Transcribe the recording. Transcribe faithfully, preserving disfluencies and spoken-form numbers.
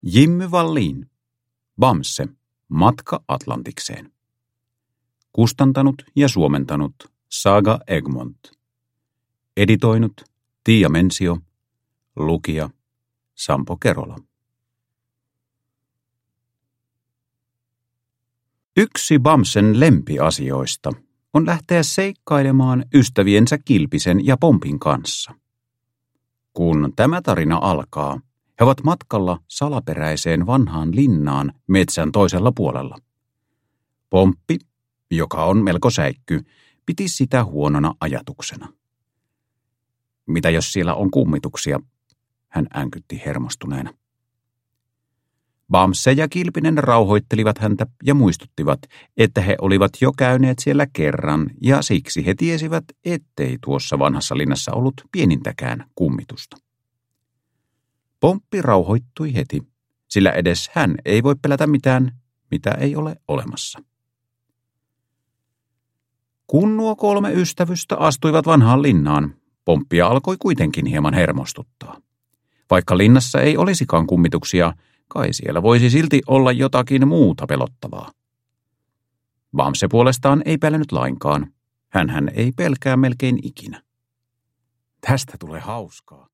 Jimmy Wallin, Bamse, Matka Atlantikseen. Kustantanut ja suomentanut Saga Egmont. Editoinut Tiia Mensio. Lukija Sampo Kerola. Yksi Bamsen lempiasioista on lähteä seikkailemaan ystäviensä Kilpisen ja Pompin kanssa. Kun tämä tarina alkaa, he ovat matkalla salaperäiseen vanhaan linnaan metsän toisella puolella. Pomppi, joka on melko säikky, piti sitä huonona ajatuksena. Mitä jos siellä on kummituksia, hän änkytti hermostuneena. Bamse ja Kilpinen rauhoittelivat häntä ja muistuttivat, että he olivat jo käyneet siellä kerran ja siksi he tiesivät, ettei tuossa vanhassa linnassa ollut pienintäkään kummitusta. Pomppi rauhoittui heti, sillä edes hän ei voi pelätä mitään, mitä ei ole olemassa. Kun nuo kolme ystävystä astuivat vanhaan linnaan, Pomppia alkoi kuitenkin hieman hermostuttaa. Vaikka linnassa ei olisikaan kummituksia, kai siellä voisi silti olla jotakin muuta pelottavaa. Bamse puolestaan ei pelännyt lainkaan. Hänhän ei pelkää melkein ikinä. Tästä tulee hauskaa,